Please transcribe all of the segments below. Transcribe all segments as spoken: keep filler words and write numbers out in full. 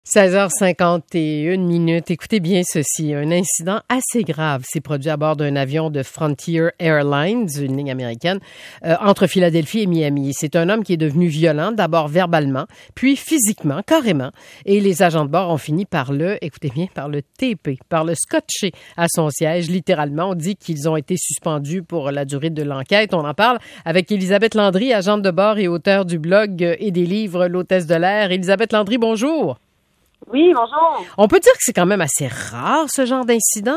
seize heures cinquante et une minutes. Écoutez bien ceci. Un incident assez grave s'est produit à bord d'un avion de Frontier Airlines, une ligne américaine, euh, entre Philadelphie et Miami. C'est un homme qui est devenu violent, d'abord verbalement, puis physiquement, carrément. Et les agents de bord ont fini par le, écoutez bien, par le taper, par le scotcher à son siège, littéralement. On dit qu'ils ont été suspendus pour la durée de l'enquête. On en parle avec Élisabeth Landry, agente de bord et auteure du blog et des livres L'Hôtesse de l'air. Élisabeth Landry, bonjour. Oui, bonjour. On peut dire que c'est quand même assez rare, ce genre d'incident?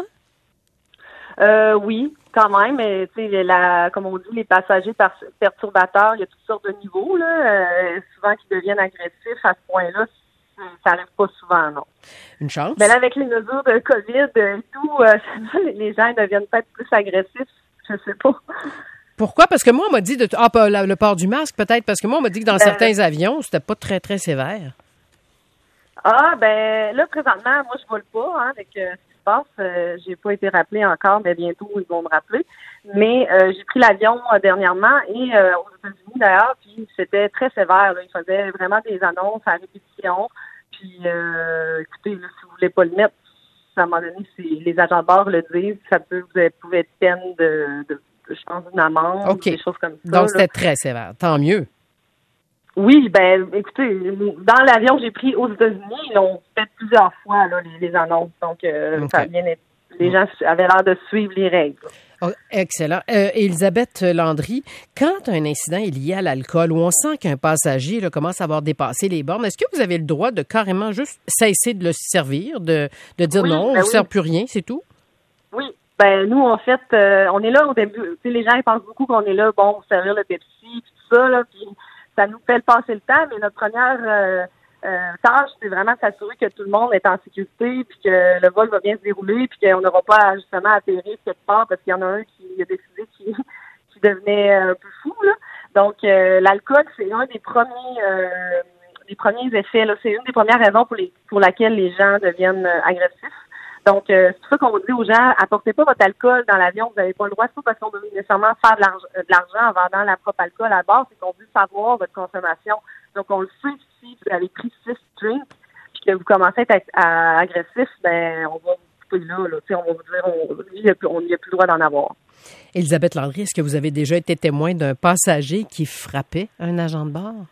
Euh, oui, quand même. Mais, tu sais, la, comme on dit, les passagers per- perturbateurs, il y a toutes sortes de niveaux, là, euh, souvent qui deviennent agressifs à ce point-là. Ça n'arrive pas souvent, non. Une chance. Mais là, avec les mesures de COVID et tout, euh, les gens deviennent peut-être plus agressifs. Je sais pas. Pourquoi? Parce que moi, on m'a dit de ah, pas le port du masque, peut-être, parce que moi, on m'a dit que dans ben, certains avions, c'était pas très, très sévère. Ah, ben là, présentement, moi, je vole pas, hein, avec euh, ce qui se passe. Euh, j'ai pas été rappelée encore, mais bientôt, ils vont me rappeler. Mais euh, j'ai pris l'avion euh, dernièrement et euh, aux États-Unis, d'ailleurs, puis c'était très sévère. Là. Ils faisaient vraiment des annonces à répétition. Puis, euh, écoutez, là, si vous voulez pas le mettre, à un moment donné, c'est, les agents de bord le disent, ça peut, vous pouvez être peine de, de, de, je pense, d'une amende, OK. des choses comme ça. Donc, là. c'était très sévère. Tant mieux. Oui, ben, écoutez, dans l'avion que j'ai pris aux États-Unis, ils l'ont fait plusieurs fois, là, les, les annonces. Donc, euh, Okay. ça a bien été, les gens avaient l'air de suivre les règles. Oh, excellent. Euh, Élisabeth Landry, quand un incident est lié à l'alcool ou on sent qu'un passager là, commence à avoir dépassé les bornes, est-ce que vous avez le droit de carrément juste cesser de le servir, de, de dire Oui, non, ben on ne oui. sert plus rien, c'est tout? Oui. Ben, nous, en fait, euh, on est là au début. Tu sais, les gens, ils pensent beaucoup qu'on est là, bon, pour servir le Pepsi, puis tout ça, là, puis ça nous fait passer le temps, mais notre première euh, euh, tâche, c'est vraiment de s'assurer que tout le monde est en sécurité, puis que le vol va bien se dérouler, puis qu'on n'aura pas à, justement à atterrir quelque part parce qu'il y en a un qui a décidé qu'il qui devenait un peu fou, là. Donc, euh, l'alcool, c'est un des premiers euh, des premiers effets, là. C'est une des premières raisons pour les pour laquelle les gens deviennent euh, agressifs. Donc, euh, c'est pour ça qu'on dit aux gens, apportez pas votre alcool dans l'avion, vous n'avez pas le droit. C'est pas parce qu'on veut nécessairement faire de l'argent, de l'argent en vendant la propre alcool à bord, c'est qu'on veut savoir votre consommation. Donc, on le sait si vous avez pris six drinks, puis que vous commencez à être à, à agressif, ben, on va vous couper là, là. Tu sais, on va vous dire, on, lui, il a plus, on n'y a plus le droit d'en avoir. Élisabeth Landry, est-ce que vous avez déjà été témoin d'un passager qui frappait un agent de bord?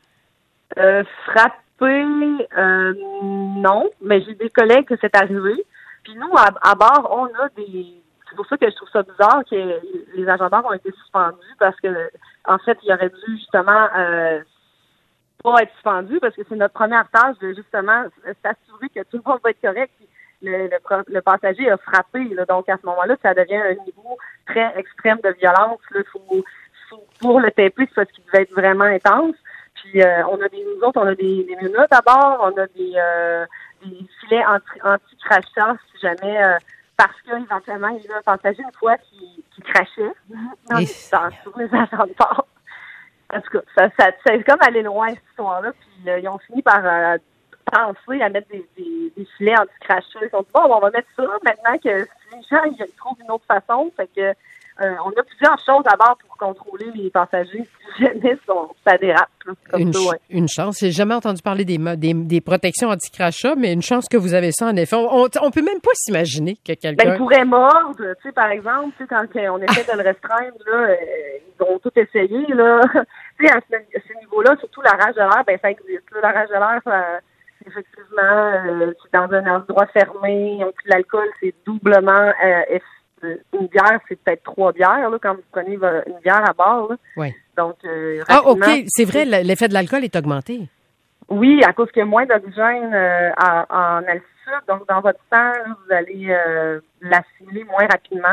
Euh, frapper, euh, non, mais j'ai des collègues que c'est arrivé. Puis nous, à, à bord, on a des... C'est pour ça que je trouve ça bizarre que les agents de bord ont été suspendus parce que, en fait, ils auraient dû justement euh, pas être suspendus parce que c'est notre première tâche de justement s'assurer que tout le monde va être correct. Puis le, le, le passager a frappé. Là, donc, à ce moment-là, ça devient un niveau très extrême de violence. Là, faut, faut, pour le taper, c'est parce qu'il devait être vraiment intense. Puis euh, on a des nous autres, on a des, des menottes à bord, on a des, euh, des filets anti, anti-crachats si jamais euh, parce qu'éventuellement il y a eu un passager une fois qui, qui crachait dans, dans, sur les agents de bord. En tout cas, ça, ça, c'est comme aller loin cette histoire-là. Puis euh, ils ont fini par euh, penser à mettre des, des, des filets anti-crachats. Ils ont dit bon, on va mettre ça maintenant que si les gens ils trouvent une autre façon, fait que Euh, on a plusieurs choses à bord pour contrôler les passagers si jamais ça dérape. Là, comme une, ça, ouais. une chance. J'ai jamais entendu parler des, des, des protections anti-crachat, mais une chance que vous avez ça, en effet. On, on, on peut même pas s'imaginer que quelqu'un... Ben, il pourrait mordre, tu sais, par exemple, tu sais, quand on essaie de le restreindre, là, euh, ils ont tout essayé, là. Tu sais, à ce, à ce niveau-là, surtout la rage de l'air, ben, ça existe. Là, la rage de l'air, ça, effectivement, euh, c'est dans un endroit fermé, ils ont pris de l'alcool, c'est doublement euh, efficace. Une bière, c'est peut-être trois bières, là, quand vous prenez une bière à bord. Là. Oui. Donc, euh, ah, OK. C'est vrai, l'effet de l'alcool est augmenté. Oui, à cause qu'il y a moins d'oxygène euh, en, en altitude. Donc, dans votre sang, là, vous allez euh, l'assimiler moins rapidement.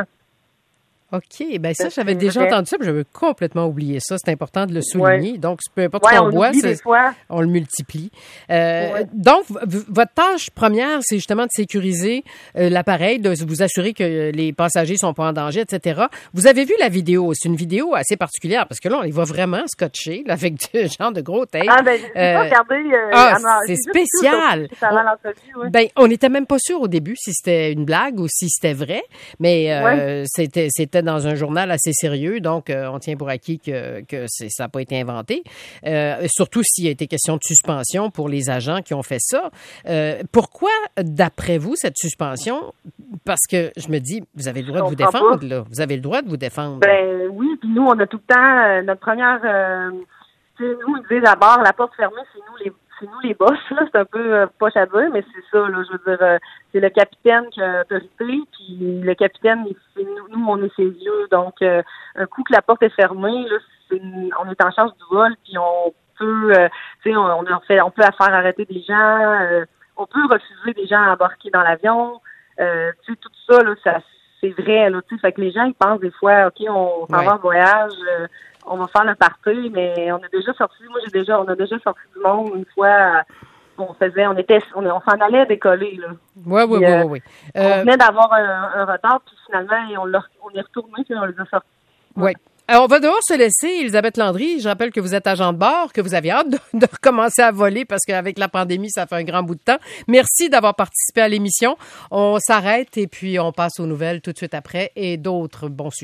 OK. Bien, ça, j'avais déjà vrai. entendu ça, mais j'avais complètement oublié ça. C'est important de le souligner. Ouais. Donc, peu importe ouais, ce qu'on on boit, des fois. on le multiplie. Euh, ouais. Donc, v- votre tâche première, c'est justement de sécuriser euh, l'appareil, de vous assurer que les passagers sont pas en danger, et cetera. Vous avez vu la vidéo. C'est une vidéo assez particulière parce que là, on les voit vraiment scotchés, là, avec des genre de gros tapes. Ah, ben, j'ai euh, pas regardé. Euh, ah, c'est spécial. Tout, on, ouais. Ben, on n'était même pas sûr au début si c'était une blague ou si c'était vrai, mais euh, ouais. c'était, c'était dans un journal assez sérieux, donc euh, on tient pour acquis que, que c'est, ça n'a pas été inventé. Euh, surtout s'il a été question de suspension pour les agents qui ont fait ça. Euh, pourquoi, d'après vous, cette suspension? Parce que je me dis, vous avez le droit de vous défendre, pas. là. Vous avez le droit de vous défendre. Ben oui, puis nous, on a tout le temps, euh, notre première... Euh, tu sais, nous, on disait d'abord, la porte fermée, c'est nous les c'est nous les boss, là. C'est un peu euh, poche à dire, mais c'est ça, là. Je veux dire, euh, c'est le capitaine qui a autorité, puis le capitaine, c'est nous, nous, on est ses yeux. Donc, euh, un coup que la porte est fermée, là, c'est, on est en charge du vol, puis on peut, euh, tu sais, on, on, a fait, on peut faire arrêter des gens, euh, on peut refuser des gens à embarquer dans l'avion. Euh, tu sais, tout ça, là, ça, c'est vrai, là, tu sais. Fait que les gens, ils pensent des fois, OK, on s'en ouais. va en voyage, euh, on va faire le party, mais on a déjà sorti, moi j'ai déjà, on a déjà sorti du monde une fois, on faisait, on était, on, on s'en allait décoller, là. Oui, oui, oui, oui. On euh, venait d'avoir un, un retard, puis finalement, on, l'a, on est retourné, puis on les a sortis. Oui. Alors, on va devoir se laisser, Elisabeth Landry. Je rappelle que vous êtes agent de bord, que vous avez hâte de, de recommencer à voler parce qu'avec la pandémie, ça fait un grand bout de temps. Merci d'avoir participé à l'émission. On s'arrête et puis on passe aux nouvelles tout de suite après et d'autres bons sujets.